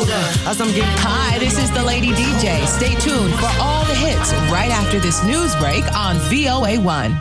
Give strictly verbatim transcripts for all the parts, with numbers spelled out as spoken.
As I'm getting Hi, this is the Lady D J. Stay tuned for all the hits right after this news break on V O A one.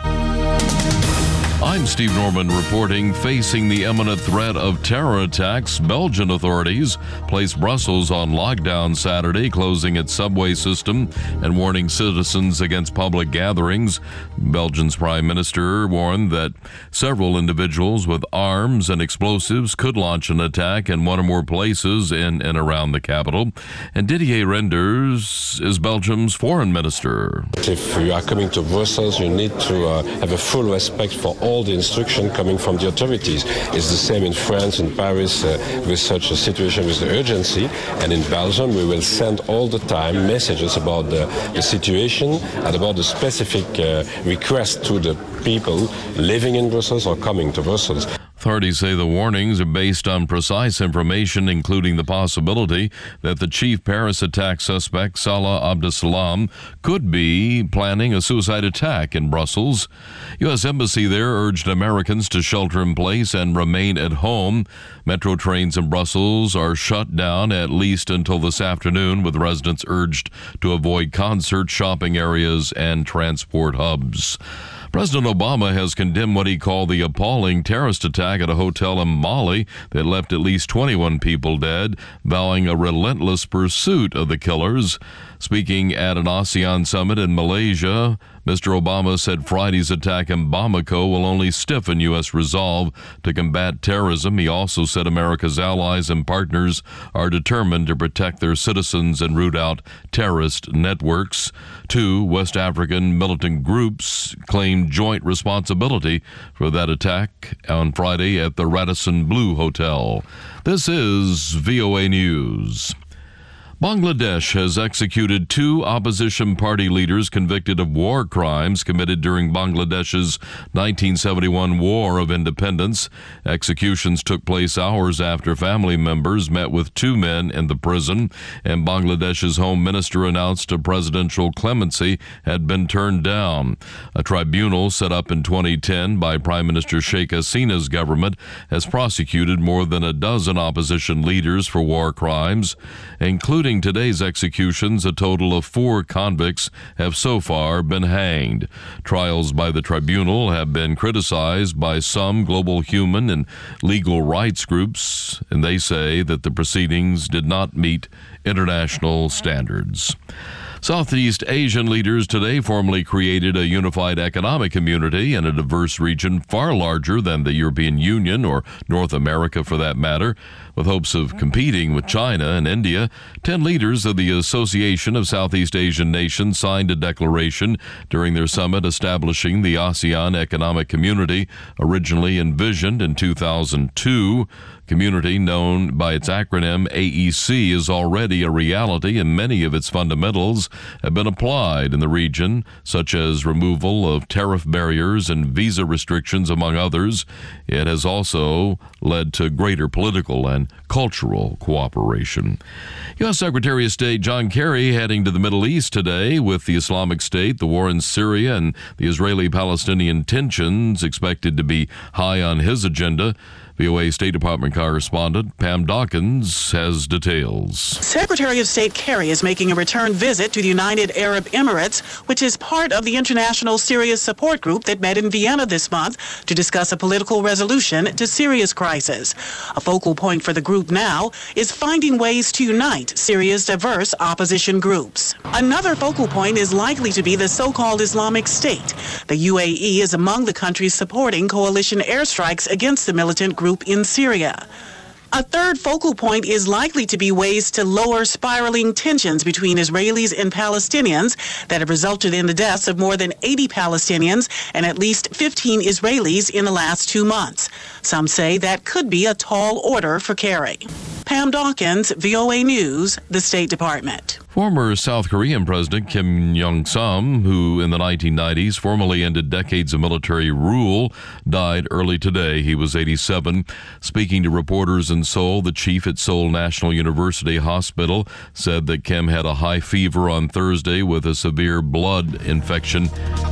I'm Steve Norman reporting. Facing the imminent threat of terror attacks, Belgian authorities placed Brussels on lockdown Saturday, closing its subway system and warning citizens against public gatherings. Belgium's prime minister warned that several individuals with arms and explosives could launch an attack in one or more places in and around the capital. And Didier Reynders is Belgium's foreign minister. If you are coming to Brussels, you need to uh, have a full respect for all the instruction coming from the authorities. It's the same in France, in Paris, uh, with such a situation with the urgency. And in Belgium, we will send all the time messages about the, the situation and about the specific uh, request to the people living in Brussels or coming to Brussels. Authorities say the warnings are based on precise information, including the possibility that the chief Paris attack suspect, Salah Abdeslam, could be planning a suicide attack in Brussels. U S Embassy there urged Americans to shelter in place and remain at home. Metro trains in Brussels are shut down at least until this afternoon, with residents urged to avoid concerts, shopping areas, and transport hubs. President Obama has condemned what he called the appalling terrorist attack at a hotel in Mali that left at least twenty-one people dead, vowing a relentless pursuit of the killers. Speaking at an ASEAN summit in Malaysia, Mister Obama said Friday's attack in Bamako will only stiffen U S resolve to combat terrorism. He also said America's allies and partners are determined to protect their citizens and root out terrorist networks. Two West African militant groups claimed joint responsibility for that attack on Friday at the Radisson Blu Hotel. This is V O A News. Bangladesh has executed two opposition party leaders convicted of war crimes committed during Bangladesh's nineteen seventy-one War of Independence. Executions took place hours after family members met with two men in the prison, and Bangladesh's home minister announced a presidential clemency had been turned down. A tribunal set up in twenty ten by Prime Minister Sheikh Hasina's government has prosecuted more than a dozen opposition leaders for war crimes, including Including today's executions, a total of four convicts have so far been hanged. Trials by the tribunal have been criticized by some global human and legal rights groups, and they say that the proceedings did not meet international standards. Southeast Asian leaders today formally created a unified economic community in a diverse region far larger than the European Union or North America for that matter. With hopes of competing with China and India, ten leaders of the Association of Southeast Asian Nations signed a declaration during their summit establishing the ASEAN Economic Community, originally envisioned in two thousand two. Community, known by its acronym A E C, is already a reality, and many of its fundamentals have been applied in the region, such as removal of tariff barriers and visa restrictions, among others. It has also led to greater political and cultural cooperation. U S Secretary of State John Kerry heading to the Middle East today with the Islamic State, the war in Syria, and the Israeli-Palestinian tensions expected to be high on his agenda. V O A State Department correspondent Pam Dawkins has details. Secretary of State Kerry is making a return visit to the United Arab Emirates, which is part of the International Syria Support Group that met in Vienna this month to discuss a political resolution to Syria's crisis. A focal point for the group now is finding ways to unite Syria's diverse opposition groups. Another focal point is likely to be the so-called Islamic State. The U A E is among the countries supporting coalition airstrikes against the militant group group in Syria. A third focal point is likely to be ways to lower spiraling tensions between Israelis and Palestinians that have resulted in the deaths of more than eighty Palestinians and at least fifteen Israelis in the last two months. Some say that could be a tall order for Kerry. Pam Dawkins, V O A News, the State Department. Former South Korean President Kim Jong-sam, who in the nineteen nineties formally ended decades of military rule, died early today. He was eighty-seven. Speaking to reporters in Seoul, the chief at Seoul National University Hospital said that Kim had a high fever on Thursday with a severe blood infection.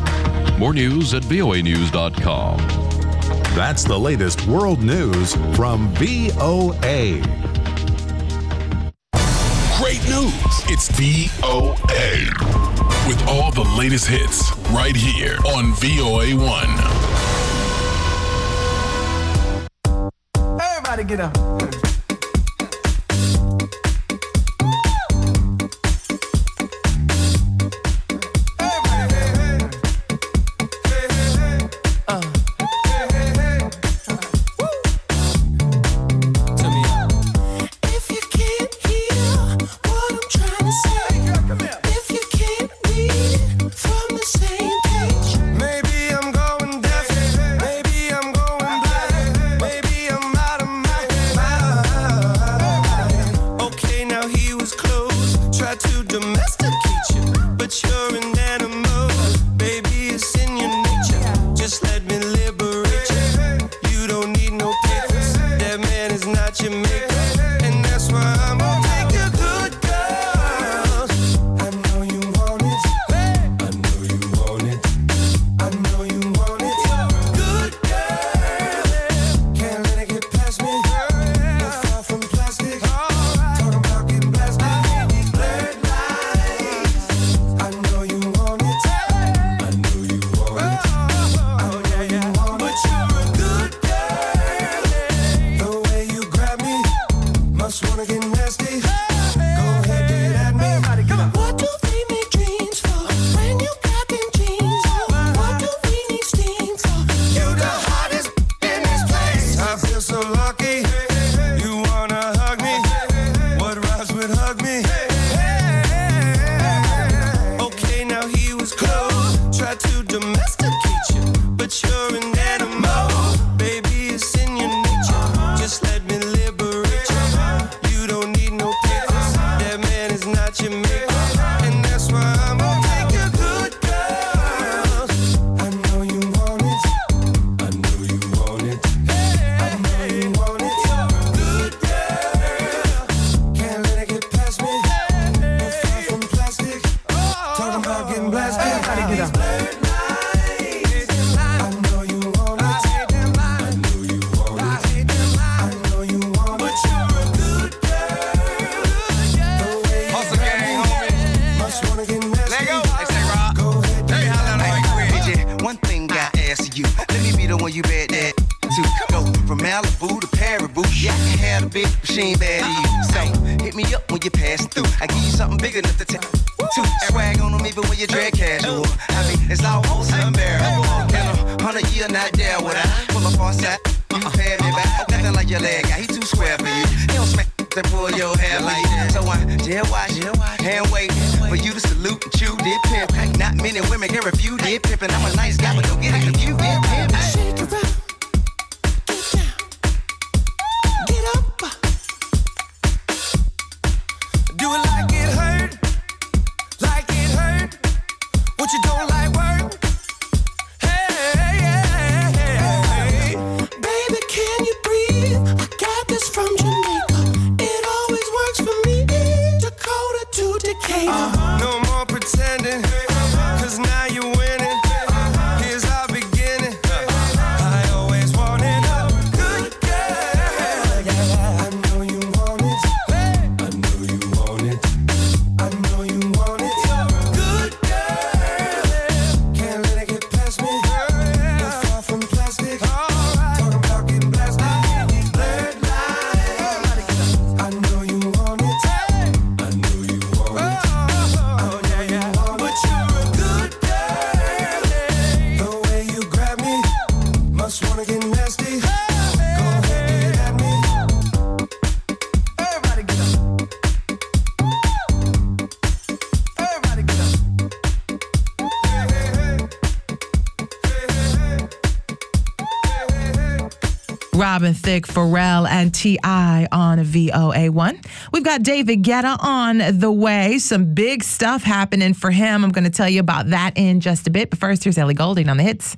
More news at V O A news dot com. That's the latest world news from V O A. news. It's V O A. With all the latest hits right here on V O A one. Everybody get up. Robin Thicke, Pharrell, and T I on V O A one. We've got David Guetta on the way. Some big stuff happening for him. I'm going to tell you about that in just a bit. But first, here's Ellie Goulding on the hits.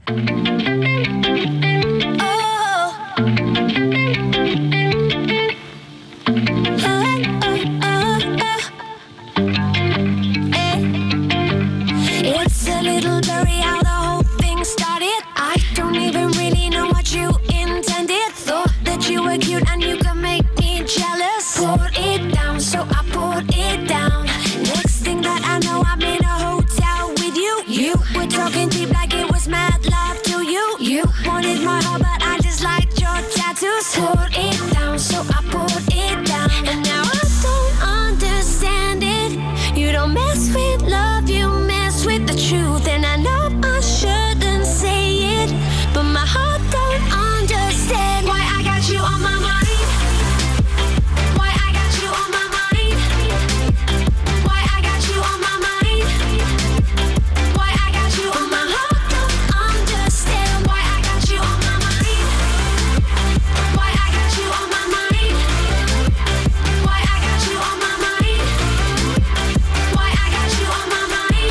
It's a little blurry how the whole thing started. I don't even really know what you intended. Thought that you were cute and you could make me jealous. Put it down, so I put put it down. Next thing that I know, I'm in a hotel with you. You were talking deep like it was mad love to you. You wanted my heart, but I just liked your tattoos. Put it down, so I put it down. And now I don't understand it. You don't mess with love, you mess with the truth. And I know I shouldn't say it, but my heart don't understand why I got you on my mind. Why I got you on my mind. Why I got you on my mind. Why I got you on my heart don't understand why I got you on my mind. Why I got you on my mind. Why I got you on my mind. Why I got you on my mind.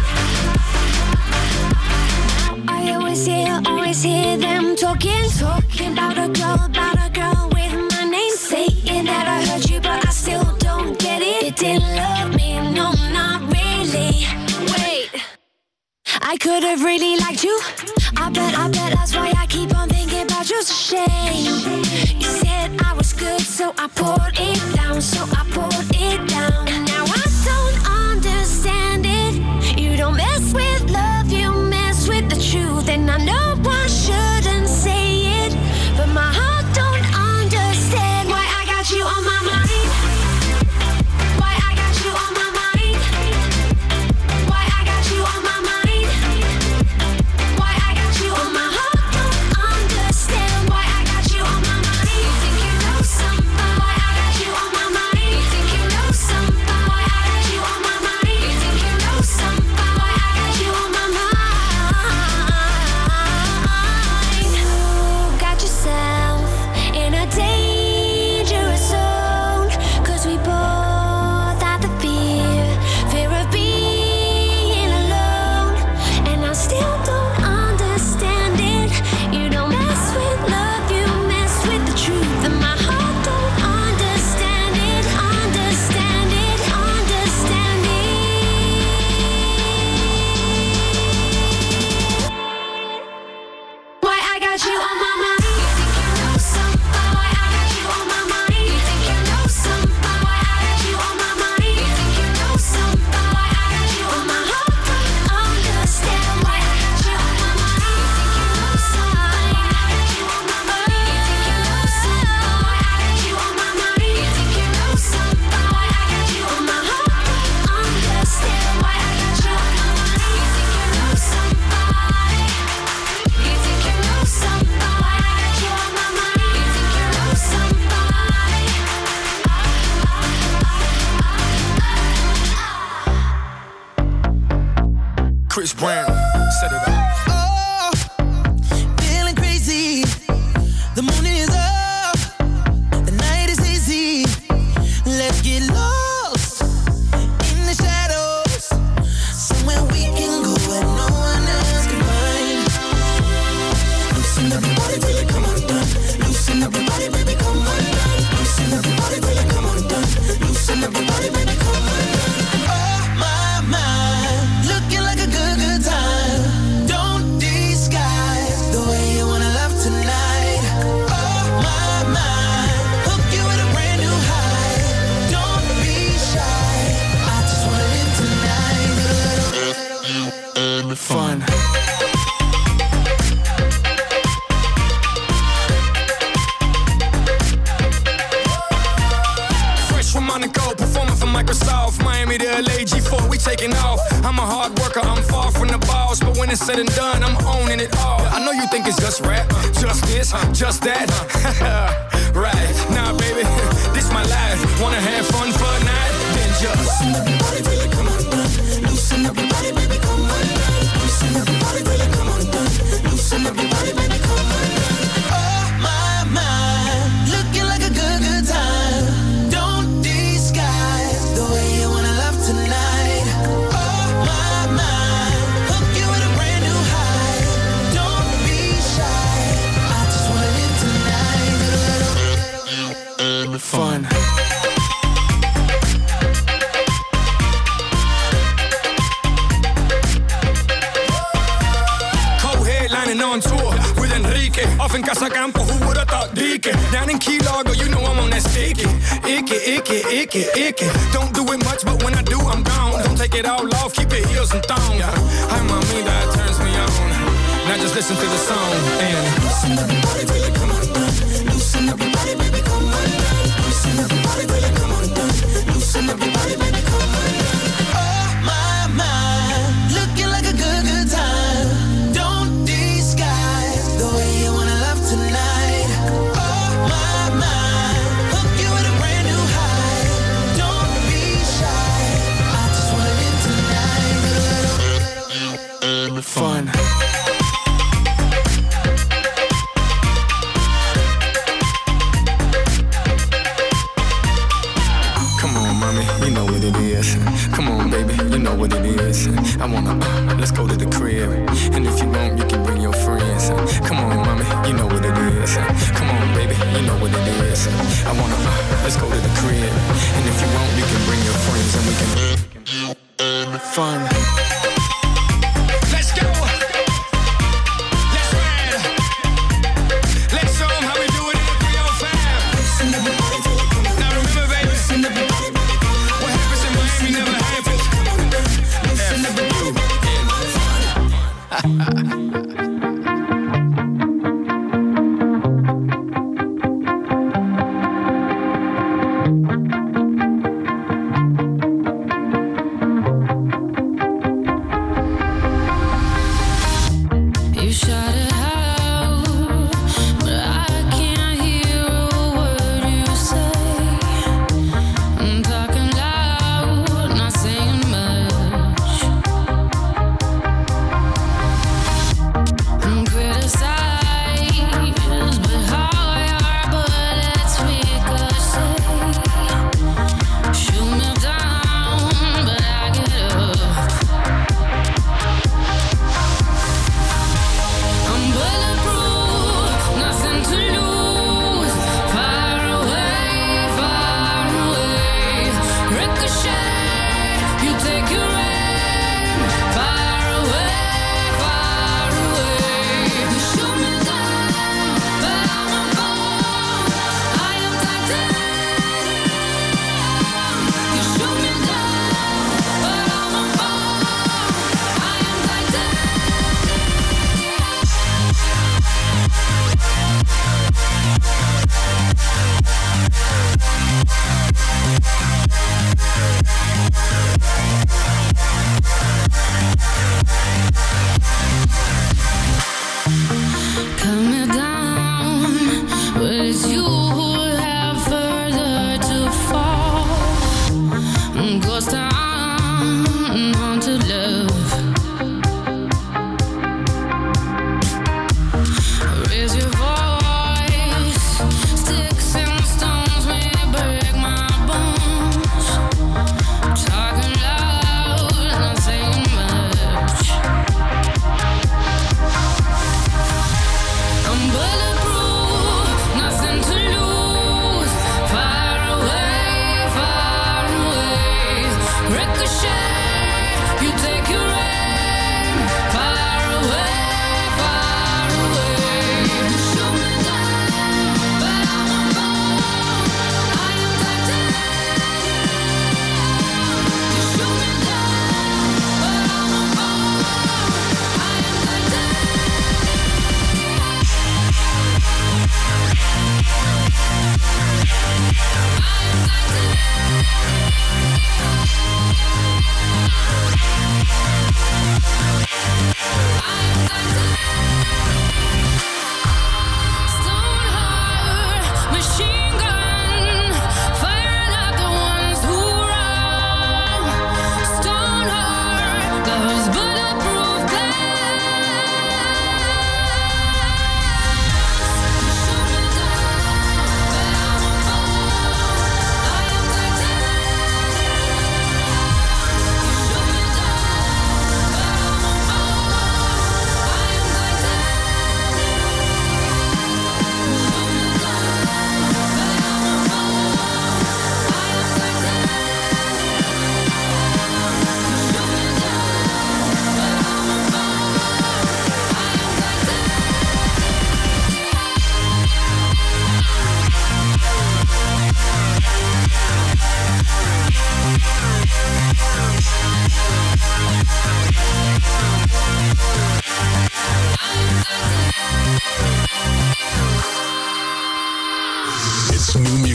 I always hear, always hear them talking, talking about a girl, about a girl with my name, saying that I heard you, but I still don't get it. You didn't love me, no, not really. Wait, I could have really liked you. I bet, I bet that's why I keep on thinking about you. It's a shame. You said I was good, so I put it down, so I put it down. And now I don't understand it. You don't mess with love, you mess with the truth. And I know I shouldn't say it, but my heart don't understand why I got you on my mind. Why I got you on my mind. Why I got you on my mind. Why I got you on my heart don't understand why I got you on my mind. You think you know somebody? Why I got you on my mind. You think you know somebody? Why I got you on my mind. You think you know somebody? Why I got you on my mind. You got yourself in a dangerous zone, 'cause we both had the fear, fear of being alone. And I still don't understand it. You don't mess with love, you mess with the truth. And my heart don't understand it, understand it, understand it. Why I got you on my mind. You think you know somebody? Why I got you on my mind. You think you know somebody? Why I got you on my mind. You think you know somebody? Why I got you on my heart don't understand why I got you on my mind. You think you know somebody? Why I got you on my mind. You think you know somebody? Why I got you on my mind. You think you know somebody? Why I got you on my heart don't understand why I got you on my mind. You think you know somebody? You think you know somebody? Why I got you on my mind. You think you know somebody? Chris Brown, set it up. Oh, feeling crazy. The moon is up. The night is easy. Let's get lost in the shadows. Somewhere we can go where no one else can find. Loosen everybody, really come on down. Loosen everybody, baby, come on down. Loosen everybody, really come on down. Loosen everybody, baby, come on down. Oh my, my, looking like a good, good time. Don't disguise the way you wanna love tonight. Oh my, my, hook you with a brand new high. Don't be shy, I just wanna live tonight. Fun. Fresh from Monaco, performing for Microsoft. Miami to L A, G four, we taking off. I'm a hard worker, I'm far from the boss. But when it's said and done, I'm owning it all. I know you think it's just rap, just this, just that. Right, nah baby, this my life. Wanna have fun for a night? Then just loosen everybody, really come on down. Loosen everybody, baby, come on down. Loosen everybody, really come on down. Loosen everybody, baby, come on down. Oh my, my, looking like a good, good time. Don't disguise the way you wanna love tonight. Oh my, my, hook you with a brand new high. Don't be shy, I just wanna live tonight. Fun. Co-headlining on tour with Enrique. Off in Casa Campo, who would've thought Dick it. Down in Key Largo, you know I'm on that sticky. Icky, icky, icky, icky. Don't do it much, but when I do, I'm gone. Don't take it all off, keep your heels and thongs. Hi, mommy, that turns me on. Now just listen to the song and loosen up your body till it come undone. Loosen up your body, baby, come undone. Loosen up your body till it come undone. Loosen up your body, baby, come undone. Oh my, my, looking like a good, good time. Don't disguise the way you wanna love tonight. Oh my, my, hook you with a brand new high. Don't be shy, I just wanna live tonight. Fun. Come on, baby, you know what it is. I wanna, uh, let's go to the crib. And if you want, you can bring your friends. Come on, mommy, you know what it is. Come on, baby, you know what it is. I wanna, uh, let's go to the crib. And if you want, you can bring your friends and we can, uh, fun. Let's go. Let's ride. Let's show them how we do it in the three oh five. Now remember, baby, what happens in Miami never happens.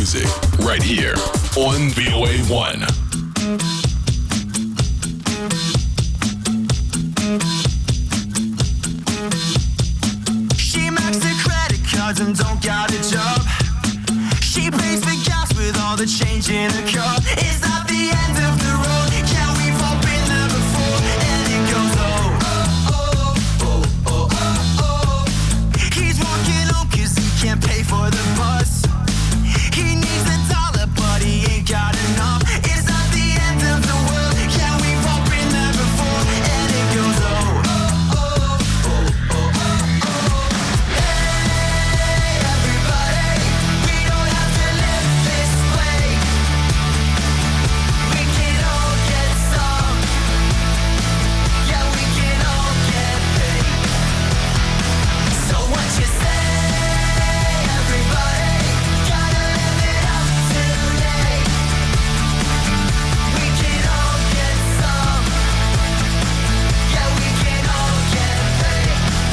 music right here on V O A one. She maxed her credit cards and don't got a job. She pays for gas with all the change in her car. It's not the end of the road. Yeah, we've all been there before. And it goes oh, oh, oh, oh, oh, oh. He's walking home cause he can't pay for the bus. He needs a dollar but he ain't got enough. It's not the end of the world. Yeah, we've all been there before. And it goes oh, oh, oh, oh, oh, oh. Hey, everybody, we don't have to live this way. We can all get some. Yeah, we can all get paid. So what you say, everybody? Gotta live it up today. We can all get some. Yeah, we can all get paid.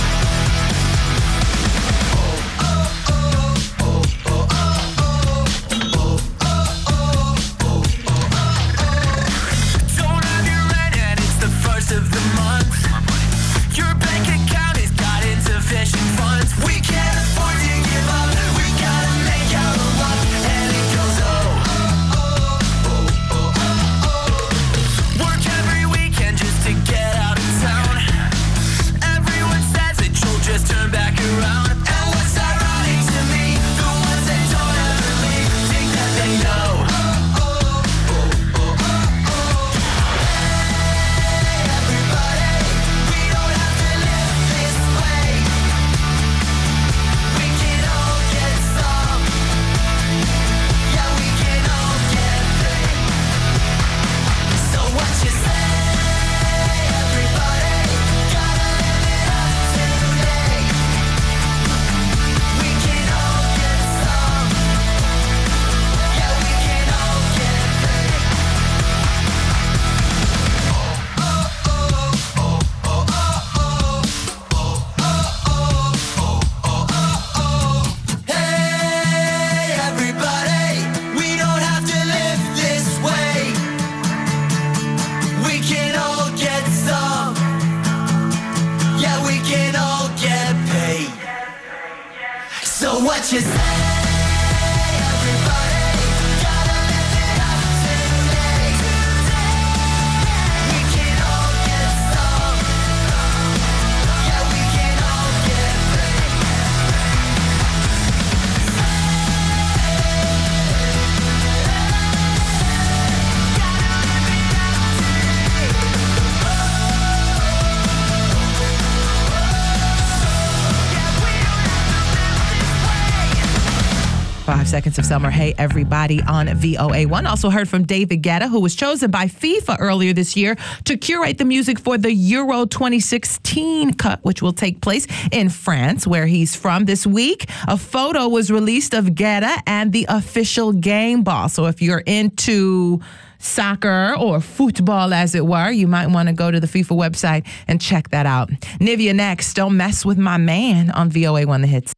Don't have your rent and it's the first of the month. Your bank account has got insufficient funds. We can't afford to give up. We gotta make out a run. And it goes oh, oh, oh, oh, oh, oh. Work every weekend just to get out of town. Everyone says that you'll just turn back around. And what's ironic to me, the ones that don't ever leave think that they know. Oh, oh, oh, oh, oh. Hey, everybody, we don't have to live this way. We can all get some. Yeah, we can all get paid. So what you say, everybody? Gotta live it up today. We can all get some. Yeah, we can all get paid. Hey, everybody, we don't have to live this way. We can all get some. Yeah, we can all get paid. So what you say, everybody? Gotta live it up today. We can all get some. Yeah, we can all get paid. Five Seconds of Summer. Hey, everybody on V O A one. Also heard from David Guetta, who was chosen by FIFA earlier this year to curate the music for the Euro twenty sixteen cut, which will take place in France, where he's from this week. A photo was released of Guetta and the official game ball. So if you're into soccer or football, as it were, you might want to go to the FIFA website and check that out. Nivea next. Don't mess with my man on V O A one The Hits.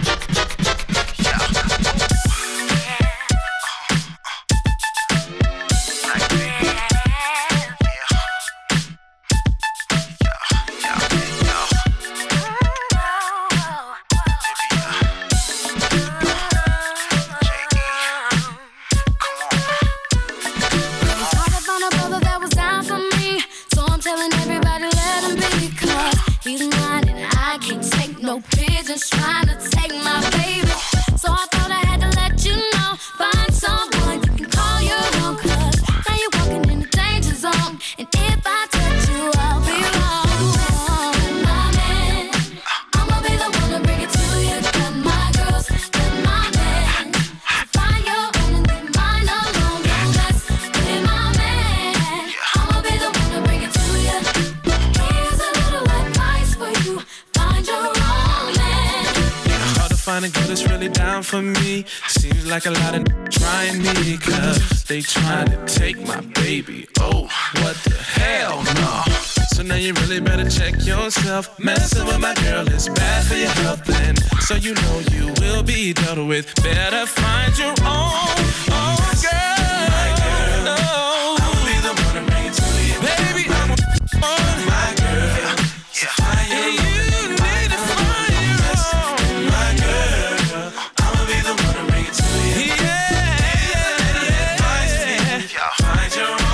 Trying to take my baby, so I thought I had to let you know. Find someone you can call your own, cause now you're walking in the danger zone. And if I touch you, I'll be wrong. My man, I'ma be the one to bring it to you. Got my girls, got my man. Find your own and leave mine alone. Don't mess with my man. I'ma be the one to bring it to you. Here's a little advice for you. Find your own man. Hard to find a girl that's really down for me. Seems like a lot of n- trying me, cause they trying to take my baby. Oh, what the hell, no. So now you really better check yourself. Messing with my girl is bad for your health, and so you know you will be dealt with. Better find your own, own girl. My girl, no. I'll be the one to bring it to you. Baby, I'm a my girl. Yeah. So find your own. You need to find your own. My girl, I'll be the one to bring it to you. Yeah, yeah, yeah. Find your own.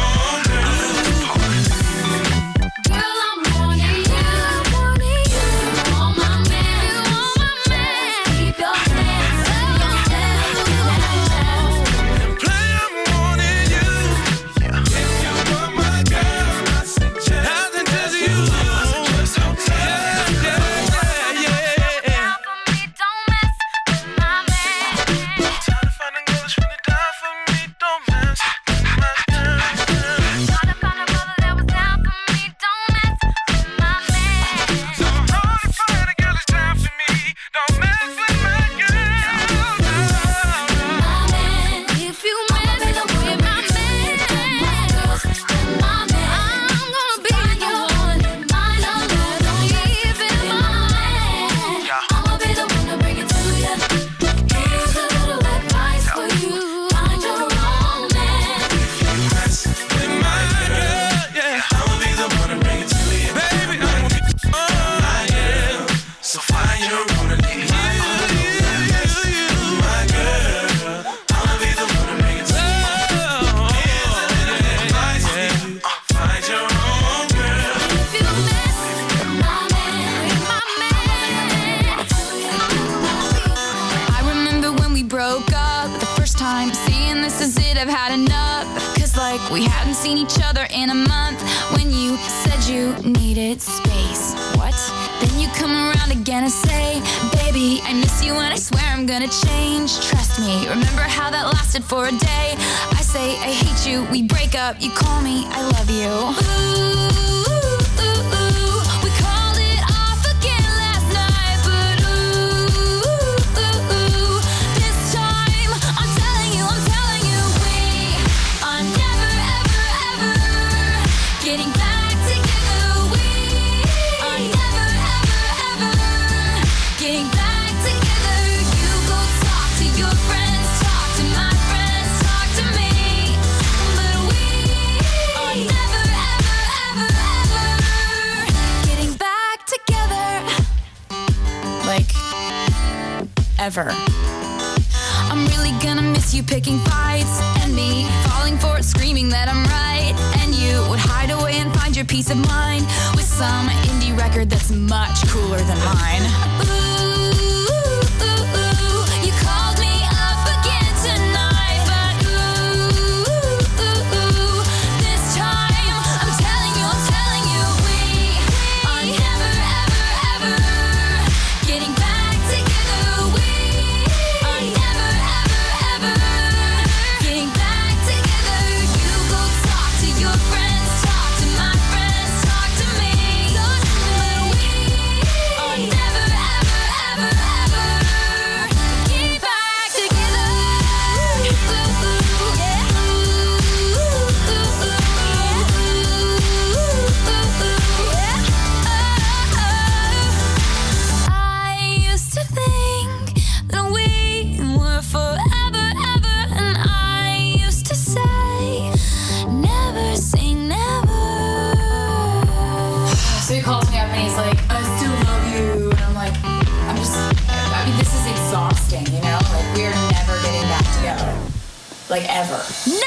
We hadn't seen each other in a month when you said you needed space. What? Then you come around again and say, baby, I miss you and I swear I'm gonna change. Trust me, remember how that lasted for a day? I say I hate you, we break up, you call me, I love you. Ooh. Ever. I'm really gonna miss you picking fights and me falling for it, screaming that I'm right, and you would hide away and find your peace of mind with some indie record that's much cooler than mine. Ooh, ooh, ooh, you called me up again tonight, but ooh, ooh, ooh, this time I'm telling you, I'm telling you, we are never, ever, ever getting back. Like ever. No!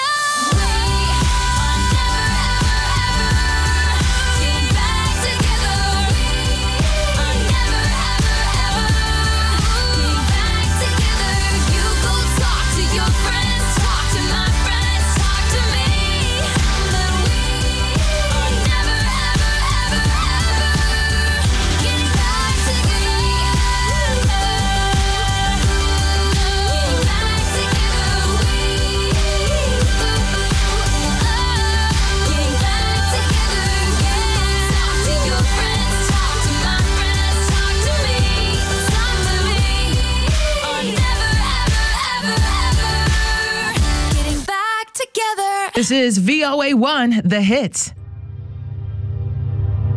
This is V O A one, The Hits.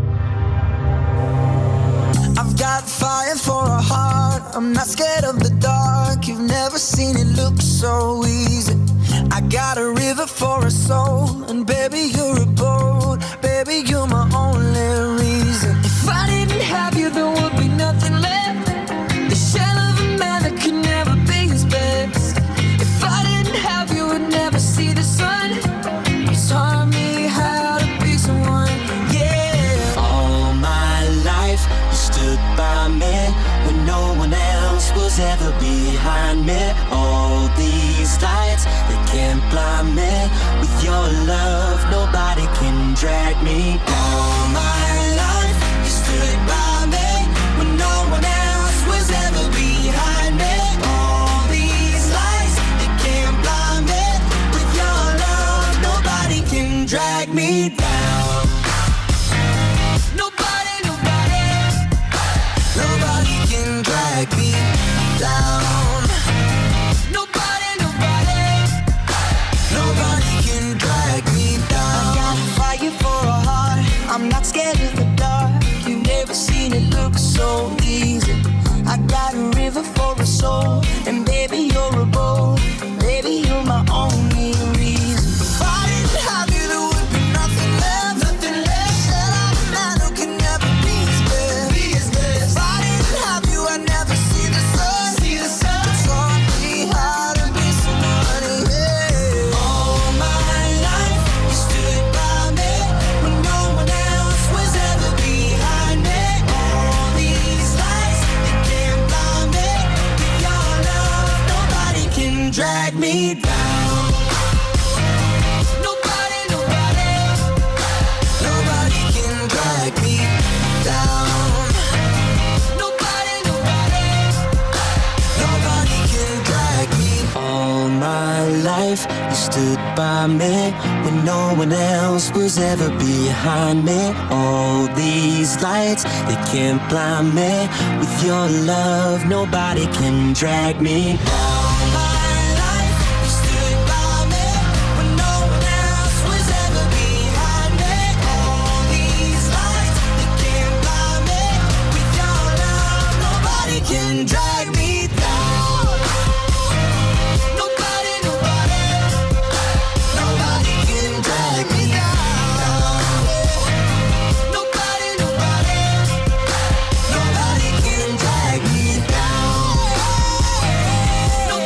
fire for a heart. I'm not scared of the dark. You've never seen it look so easy. I got a river for a soul, and baby, you're a boat. Baby, you're my only reason. If I didn't have you, there would be nothing left. The shell of a man that could never be his best. If I didn't have you, would never see the sun. You taught me how to be someone, yeah. All my life, you stood by me when no one else was ever behind me. All these lights, they can't blind me. With your love, nobody can drag me. All my life, you stood by me when no one else was ever behind me. All these lights, they can't blind me. With your love, nobody can drag me down. Nobody, nobody, nobody can drag me down. Nobody, nobody, nobody can drag me down. I got fire for a heart. I'm not scared of the dark. You've never seen it look so easy. I got a river for a soul, and baby, you're a boat. Baby, you're my only reason. If I didn't have you, there would be nothing left. Nothing left. Said I'm a man who can never be his best. Be his best. If I didn't have you, I'd never see the sun. See the sun. You taught me how to be somebody. Yeah. All my life, you stood by me when no one else was ever behind me. All these lights, they can't blind me. With your love, nobody can drag me down. Nobody, nobody, nobody can drag me down. Nobody, nobody, nobody can drag me. All my life, you stood by me when no one else was ever behind me. All these lights, they can't blind me. With your love, nobody can drag me down. Can drag me down. Nobody, nobody, nobody can drag me down. Nobody, nobody, nobody can drag me down.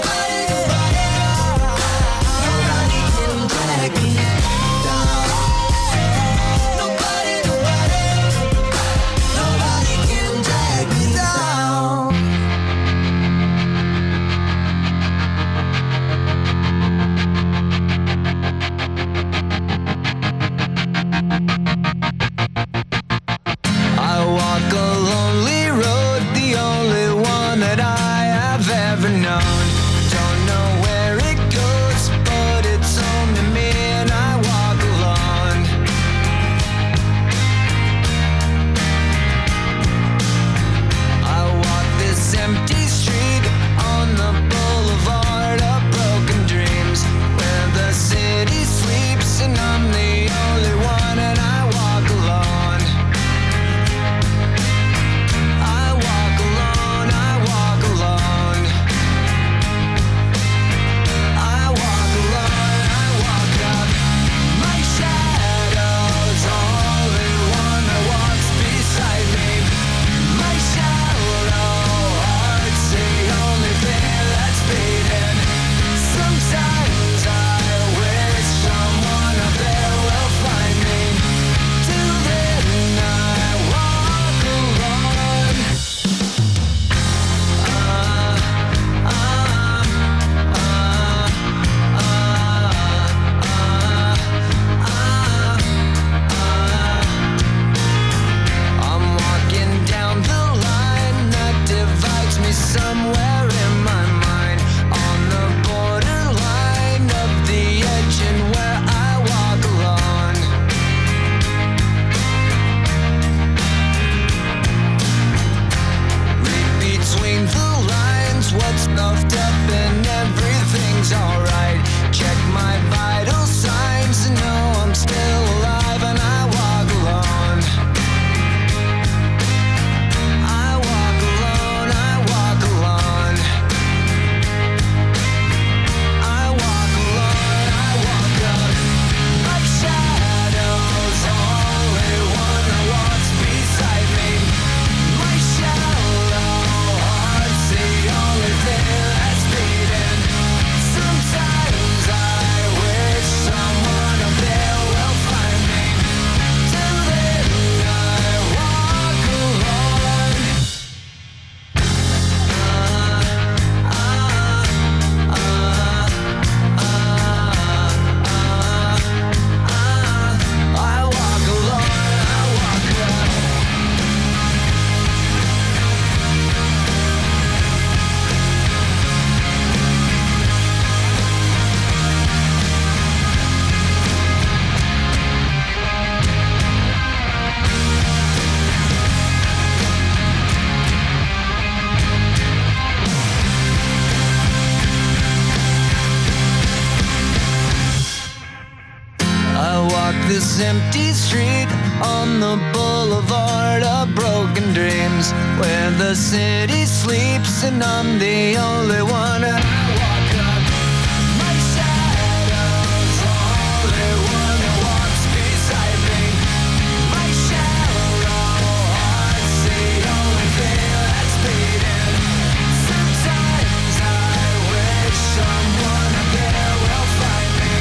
I walk this empty street on the boulevard of broken dreams, where the city sleeps and I'm the only one. I walk up, my shadow's the only one that walks beside me. My shallow heart's the only thing that's beating. Sometimes I wish someone up there will find me.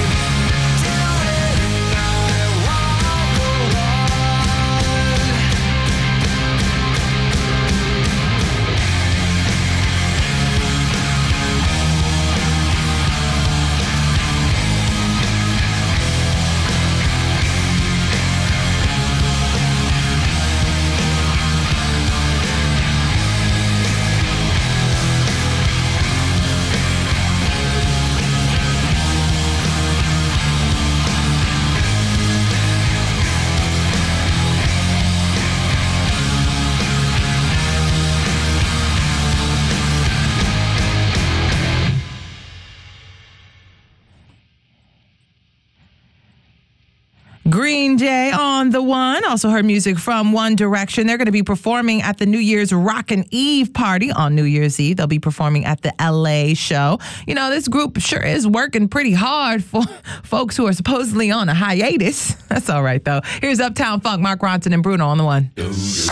Green Day on the one. Also heard music from One Direction. They're going to be performing at the New Year's Rockin' Eve party on New Year's Eve. They'll be performing at the L A show. You know, this group sure is working pretty hard for folks who are supposedly on a hiatus. That's all right, though. Here's Uptown Funk, Mark Ronson and Bruno on the one. This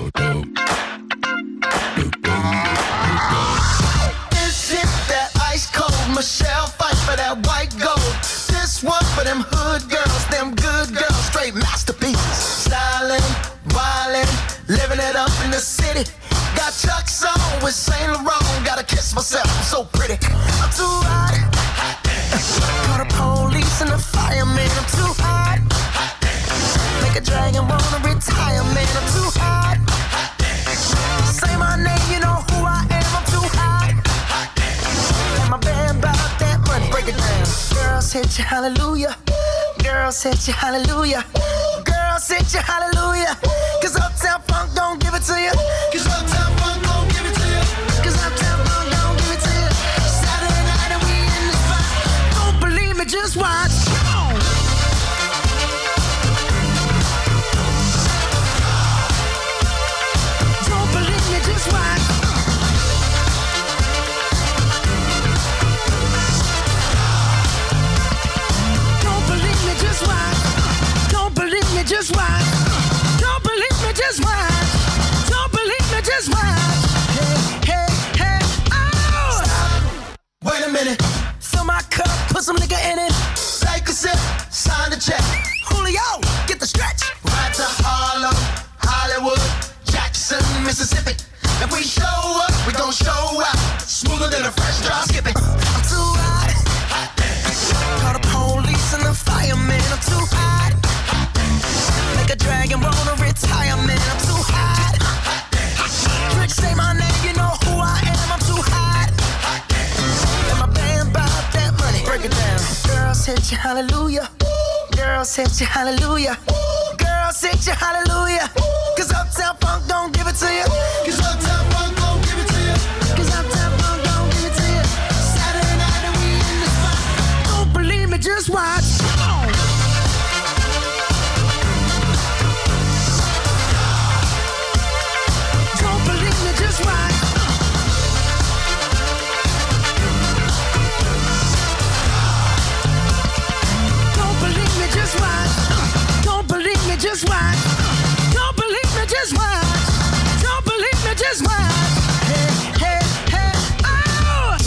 is that ice cold Michelle fight for that white gold. This one for them hood girls, them good girls, straight masterpieces. Styling, wildin', living it up in the city. Got Chuck's on with Saint Laurent. Gotta kiss myself, I'm so pretty. I'm too hot. Call the police and the fireman. I'm too hot. Make a dragon wanna retire, man. I'm too hot. Say my name, you know who I am. I'm too hot. And my band bought that money. Break it down. Girls hit you, hallelujah. Girls hit you, hallelujah. Girls hit you, hallelujah. Cause Uptown Funk don't give it to you. Cause Uptown Funk don't give it to you. Cause Uptown Funk don't give it to you. Saturday night and we in the spot. Don't believe me, just watch. Come on. Don't believe me, just watch. Just watch. Don't believe me, just watch. Don't believe me, just watch. Don't believe me, just watch. Hey, hey, hey, oh! Stop. Wait a minute. Fill my cup, put some nigga in it. Take a sip, sign the check. Julio, get the stretch. Right to Harlem, Hollywood, Jackson, Mississippi. If we show up, we gon' show out. Smoother than a fresh drop. Skip it. I'm too hot. Call the police and the fireman. I'm too hot. Make a dragon wanna retire, man. I'm too hot. Trick, say my name, you know who I am. I'm too hot. And my band bought that money. Break it down. Girls hit you, hallelujah. Girls hit you, hallelujah. Girls hit you, hallelujah. Cause Uptown Funk don't give it to you. Cause Uptown Funk don't give it to you. Cause Uptown Funk don't give it to you. Saturday night and we in the spot. Don't believe me, just watch. Come on. Don't believe me, just watch. Don't believe me, just watch. Don't believe me, just watch. Don't believe me, just watch. Don't believe me, just watch. Hey, hey, hey, oh!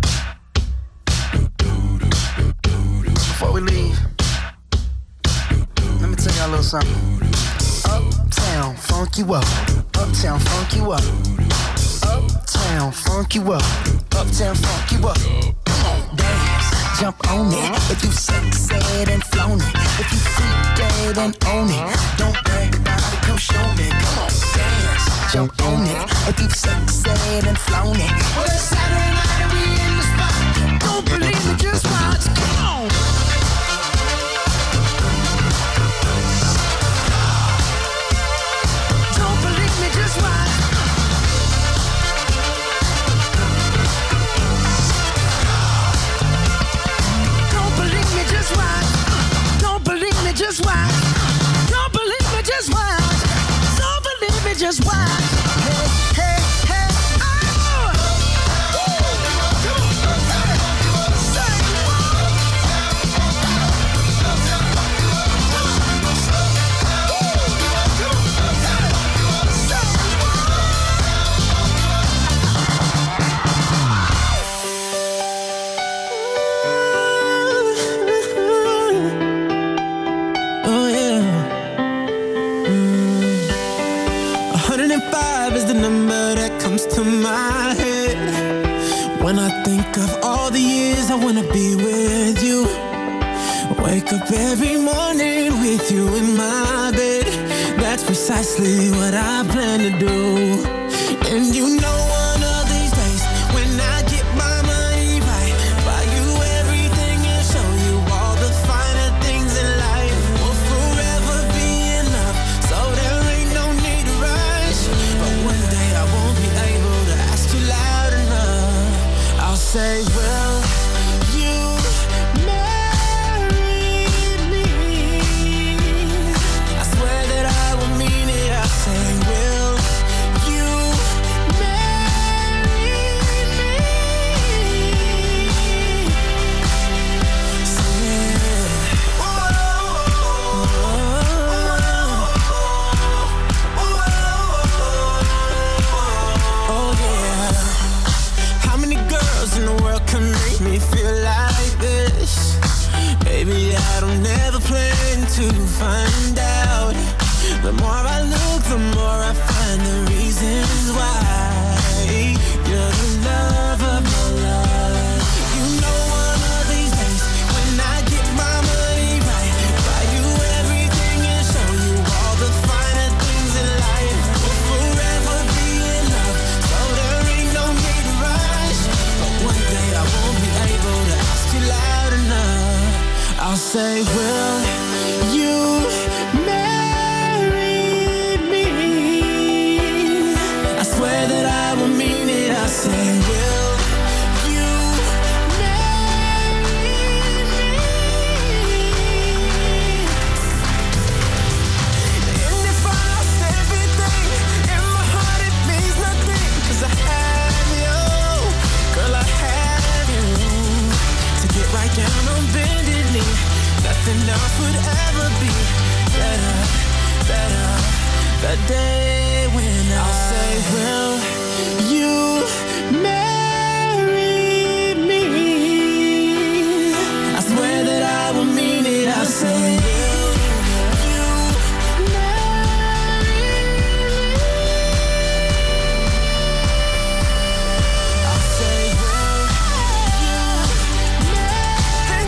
Before we leave, let me tell y'all a little something. Uptown, funk you up. Uptown, funk you up. Uptown, funk you up. Uptown, funk you up. Come on, dance, jump on it. If you sexed and flown it, if you freak dead and own it, don't brag about it, come show me. Come on, dance, jump on it. If you sexed and flown it, well, it's Saturday night and we in the spot. Don't believe me, just watch. Come on. Don't believe me, just watch. Don't believe me, just watch. Don't believe me, just watch. Hey, hey, hey, oh! Oh yeah. Mm. one hundred five is the number that comes to my head when I think of all the years I wanna be with you. Wake up every morning with you in my bed. That's precisely what I plan to do. And you know one of these days when I get my money right, buy you everything and show you all the finer things in life. We'll forever be in love, so there ain't no need to rush. But one day I won't be able to ask you loud enough. I'll say, will you marry me? I swear that I will mean it. I say, will you marry me? Say, oh yeah. How many girls in the world can make me feel like this? Baby, I don't ever plan to find out. The more I look, the more I find the reasons why. You're the love of my life. You know one of these days when I get my money right, buy you everything and show you all the finer things in life. We'll forever be in love, so there ain't no need to rush. But one day I won't be able to ask you loud enough. I'll say, will you marry me? I swear that I will mean it. I say, will you marry me? And if I lost everything, in my heart it means nothing, 'cause I have you, girl, I have you. To get right down on bended knee, nothing else would ever be better, better. The day when I'll say, will you marry me? I swear that I will mean it. I say, will you marry me? I'll say, will you marry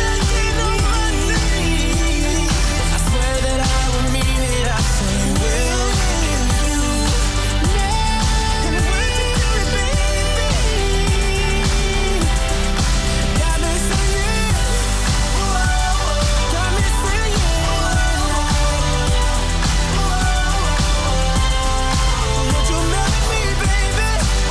me? I swear that I will mean it. I say, will you marry me? Got me singing, got me singing. Would you marry me, baby?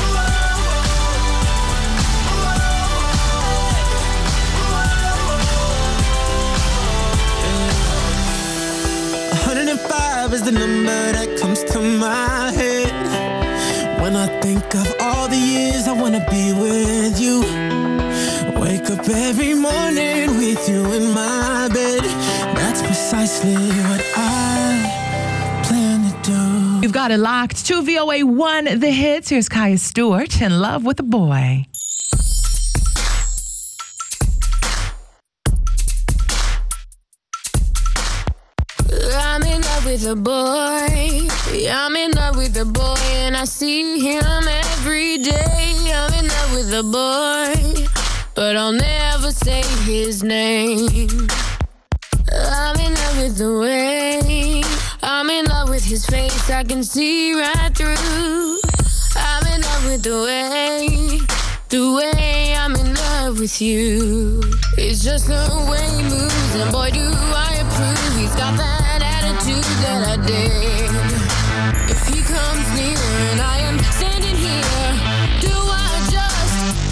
one hundred five is the number that comes to my head when I think of all the years I wanna be with you. Wake up every morning with you in my bed. That's precisely what I plan to do. You've got it locked to V O A one, The Hits. Here's Kaya Stewart, In Love with a Boy. I'm in love with a boy. I'm in love with a boy, and I see him every day. I'm in love with a boy, but I'll never say his name. I'm in love with the way. I'm in love with his face. I can see right through. I'm in love with the way. The way I'm in love with you. It's just the way he moves, and boy, do I approve. He's got that attitude that I dig. If he comes near and I am standing here, do I just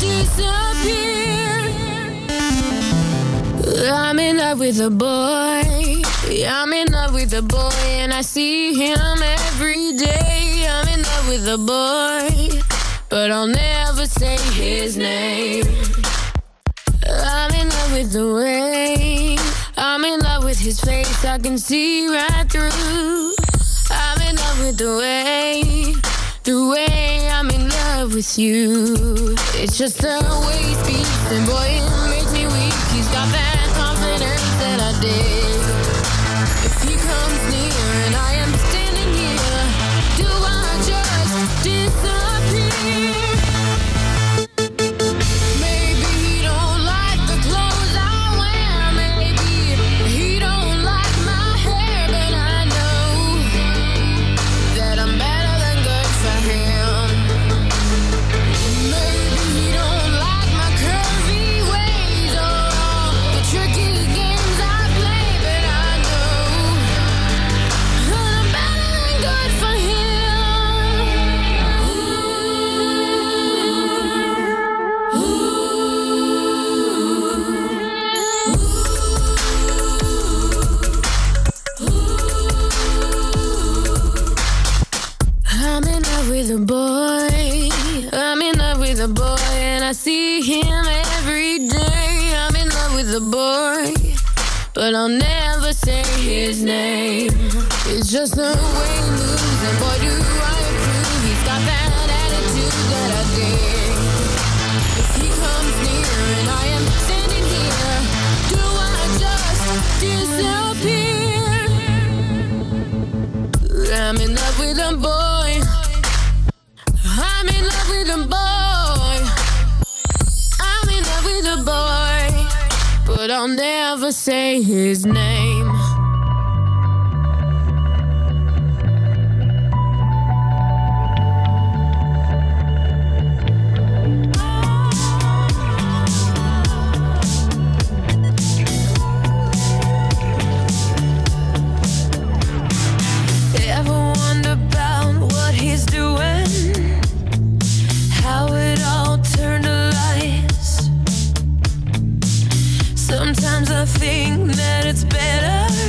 disappear? I'm in love with a boy. Yeah, I'm in love with a boy and I see him every day. I'm in love with a boy, but I'll never say his name. I'm in love with the way, I'm in love with his face, I can see right through. I'm in love with the way, the way I'm in love with you. It's just the way he speaks, and boy, it makes me weak. He's got that confidence that I dig. If he comes near and I am standing here, do I just disappear? Maybe he don't like the clothes I wear, maybe he don't like my hair, but I know that I'm better than good for him. Maybe he don't like my curvy ways or all the tricky games I play, but I know that I'm better than good for him. I'm in love with a boy, I'm in love with a boy, and I see him every day. I'm in love with a boy, but I'll never say his name. It's just the way he moves, and boy, do I approve. He's got that attitude that I dig. If he comes near and I am standing here, do I just disappear? I'm in love with a boy, I'm in love with a boy, I'm in love with a boy, but I'll never say his name. Ever wonder about what he's doing? How it all turned to lies. Sometimes I think that it's better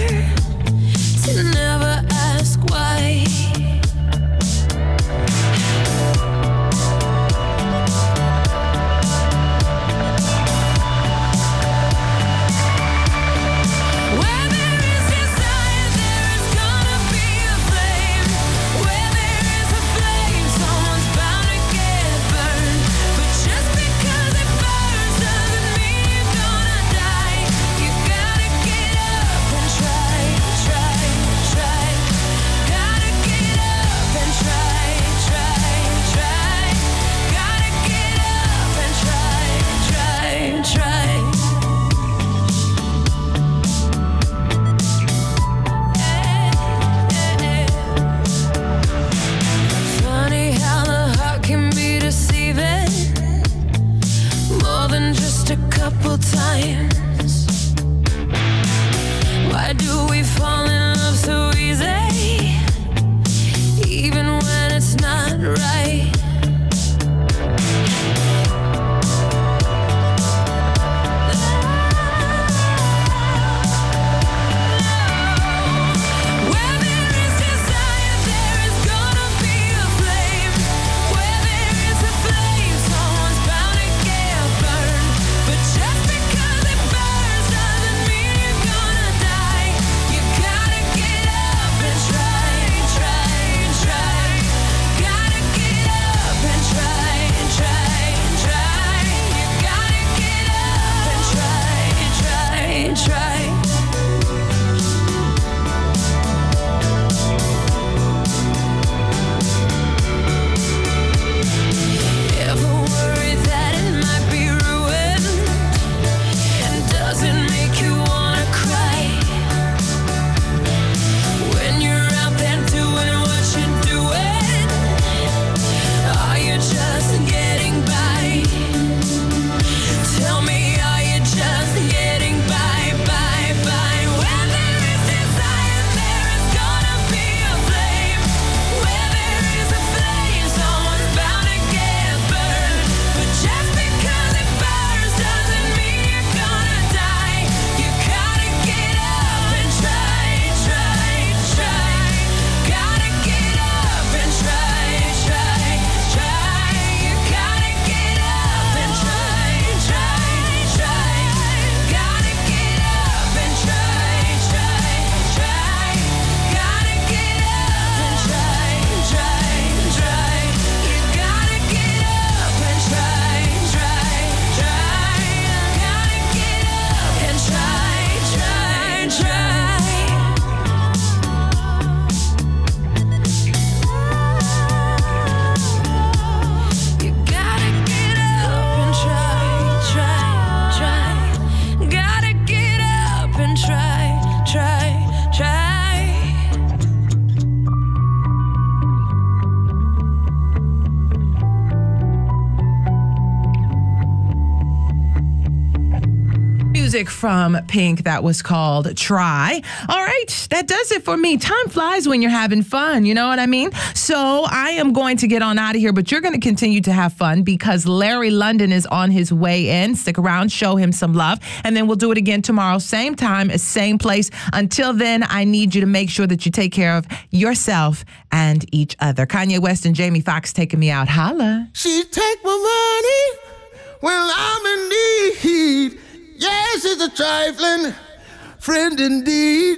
music from Pink that was called Try. All right, that does it for me. Time flies when you're having fun, you know what I mean? So I am going to get on out of here, but you're going to continue to have fun because Larry London is on his way in. Stick around, show him some love, and then we'll do it again tomorrow, same time, same place. Until then, I need you to make sure that you take care of yourself and each other. Kanye West and Jamie Foxx taking me out. Holla. She take my money when I'm in need. Yes, she's a trifling friend indeed.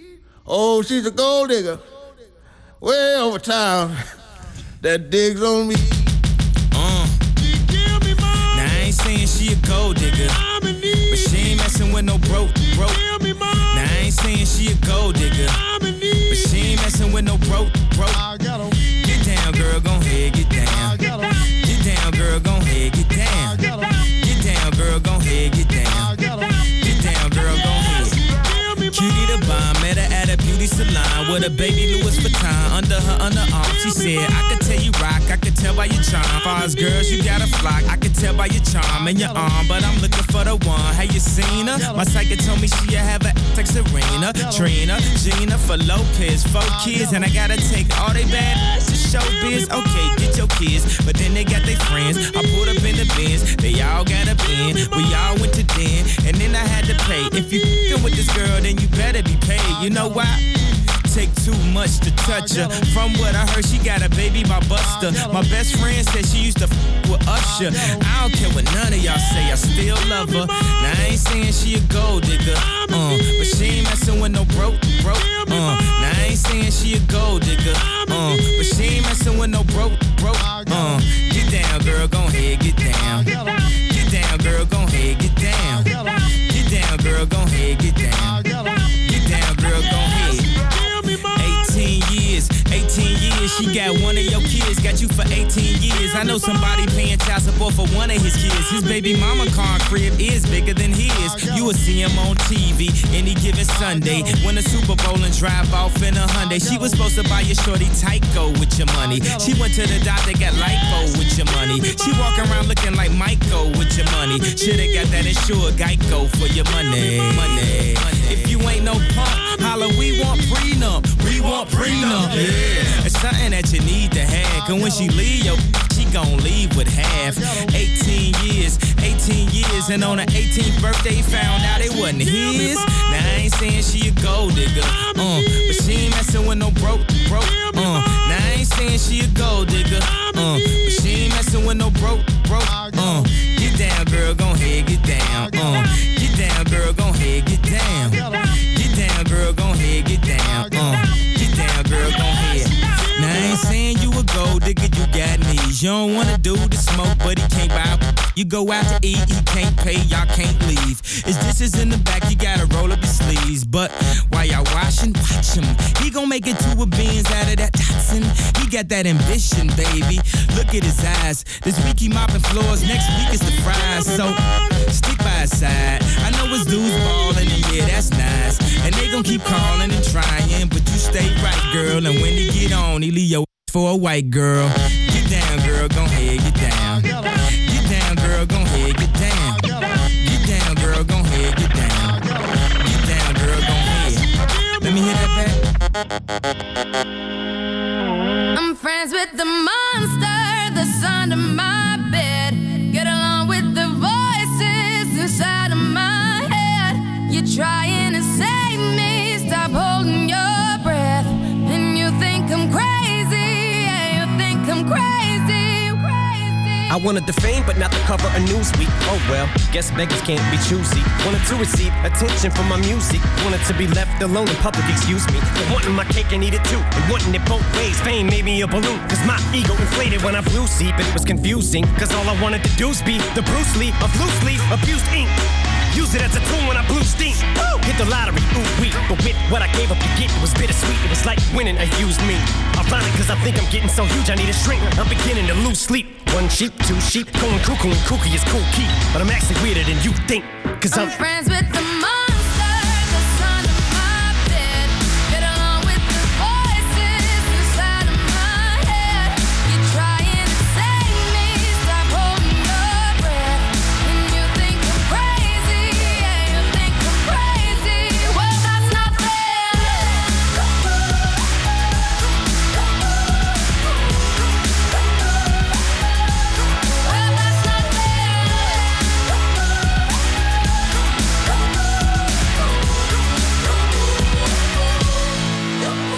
Oh, she's a gold digger way over town that digs on me. Uh. She give me money. Now I ain't saying she a gold digger, I'm in need. but she ain't messing with no broke, broke. Give me money. Now I ain't saying she a gold digger, I'm in need. but she ain't messing with no broke, broke. I got 'em. Get down, girl, gon' head, get down. I got 'em. Get down, girl, gon' head, get down. I got 'em. Get down, girl, gon' head, get down. I got 'em. Get down, girl, gon' head. Cutie the bomb, met her at a beauty salon with a baby Louis Vuitton under her underarm. She said, I could tell you rock, I could tell by your charm. Far as girls, you got a flock. I could tell by your charm and your arm, but I'm looking for the one. Have you seen her? My psychic told me she have a like Serena, Trina, Gina for Lopez, four kids, and I gotta take all they bad to show biz. Okay, get your kids, but then they got their friends. I pulled up in the Benz, they all got a bin. We all went to den, and then I had to pay. If you f***ing with this girl, then you better be paid. You know why? Take too much to touch her. From what I heard, she got a baby by Buster. My best friend said she used to f with Usher. I don't care what none of y'all say, I still love her. Now I ain't saying she a gold digger, uh, but she ain't messing with no broke, broke. Uh, now I ain't saying she a gold digger, uh, but she ain't messing with no broke, broke. Uh, get down, girl, gon' head, get down. Get down, girl, gon' head, get down. Get down, girl, gon' head, get down. Get down, girl, gon' head. eighteen years, eighteen years, she got one of your kids, got you for eighteen years. I know somebody paying child support for one of his kids. His baby mama car crib is bigger than his. You will see him on T V any given Sunday. Win a Super Bowl and drive off in a Hyundai. She was supposed to buy your shorty Tyco with your money. She went to the doctor, got lipo with your money. She walk around looking like Michael with your money. Shoulda got that insured Geico for your money. Money. If you ain't no punk, holla, we want prenup. We want prenup. Yeah. It's something that you need to have. Cause when she leave, yo, she gon' leave with half. eighteen years, eighteen years, and on her eighteenth birthday, found out it wasn't his. Now I ain't saying she a gold digger, uh, but she ain't messing with no broke, broke. Uh, now I ain't saying she a gold digger, uh, but she ain't messing with no broke, broke. Uh, get down, girl, gon' head, get down. Uh, get down, girl, gon' head, get down. Get down, girl, gon' head, get down. Uh, get down, girl, gon' head. Now I ain't saying you a gold digger, you got knees. You don't wanna do the smoke, but he can't buy. You go out to eat, he can't pay, y'all can't leave. His dishes in the back, you gotta roll up your sleeves. But while y'all washing, watch him. He gon' make it to a beans out of that Datsun. He got that ambition, baby. Look at his eyes. This week he mopping floors, next week is the fries. So stick by his side. I know his dudes ballin', and yeah, that's nice. And they gon' keep calling and trying, but you stay right, girl. And when he get on, he leave your for a white girl. Get down, girl, gon' head, get down. Get down, girl, gon' head, get down. Get down, girl, gon' head, get down. Get down, girl, gon' head. Let me hear that back. I'm friends with the monster that's under my bed. Get along with the voices inside of my head. You're trying to save me, stop holding your breath. And you think I'm crazy, yeah, you think I'm crazy, crazy. I wanted the fame, but not the cover of Newsweek. Oh well, guess beggars can't be choosy. Wanted to receive attention from my music. Wanted to be left alone in public, excuse me. But wanting my cake and eat it too. And wanting it both ways. Fame made me a balloon. Cause my ego inflated when I flew see. But it was confusing. Cause all I wanted to do was be the Bruce Lee of loosely abused ink. Use it as a tool when I blew steam. Woo! Hit the lottery, ooh wee. But with what I gave up to get, it was bittersweet. It was like winning a used me. Ironic, cause I think I'm getting so huge I need a shrink. I'm beginning to lose sleep. One sheep, two sheep, going cuckoo and kooky is cool key. But I'm actually weirder than you think. Cause I'm, I'm friends with the monster that's under my bed. Get along with the voices inside of my head. You're trying to save me, stop holding your breath. And you think I'm crazy, yeah, you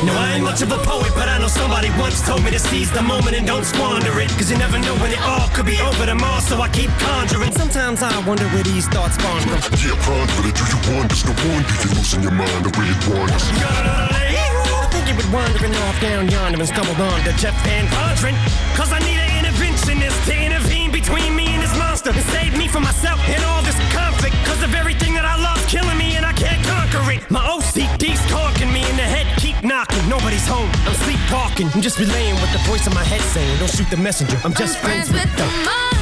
No, I ain't much of a poet, but I know somebody once told me to seize the moment and don't squander it. Cause you never know when it all could be over tomorrow, so I keep conjuring. Sometimes I wonder where these thoughts spawn from. Yeah, ponder it, do you wonder? No wonder you're losing your mind, the way it wanders. I think you been wandering off down yonder and stumbled on to Jeff Van Vondren. Cause I need an interventionist to intervene between me and this monster and save me from myself and all this conflict. Cause of everything that I love killing me and I can't conquer it. My O C D's talking me in the head, keep knocking. Nobody's home, I'm sleepwalking. I'm just relaying what the voice in my head saying. Don't shoot the messenger, I'm just I'm friends, friends with the monster.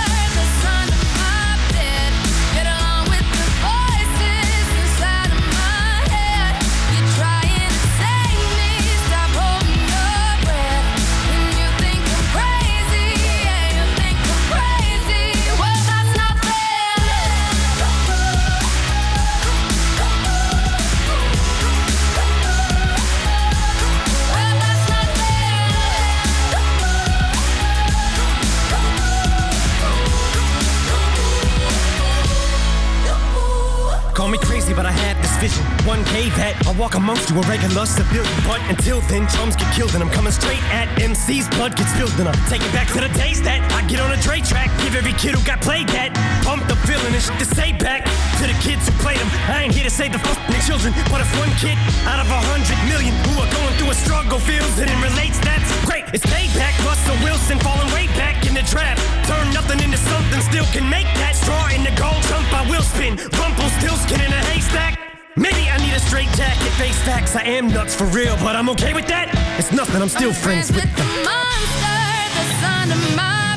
Call me crazy, but I had this vision. One day that I'll walk amongst you, a regular civilian. But until then, chums get killed, and I'm coming straight at M C's. Blood gets spilled, and I take it back to the days that I get on a Dre track. Give every kid who got played that pumped up feeling and shit to say back to the kids who played them. I ain't here to save the fucking children, but if one kid out of a hundred million who are going through a struggle feels it and relates, that's great. It's payback. Russell Wilson falling way back in the draft. Turn nothing into something, still can make that straw in the gold jump. I will spin. Rumpelstiltskin in a haystack. Maybe I need a straight jacket, face facts. I am nuts for real, but I'm okay with that. It's nothing, I'm still I'm friends, friends with with the monster that's under my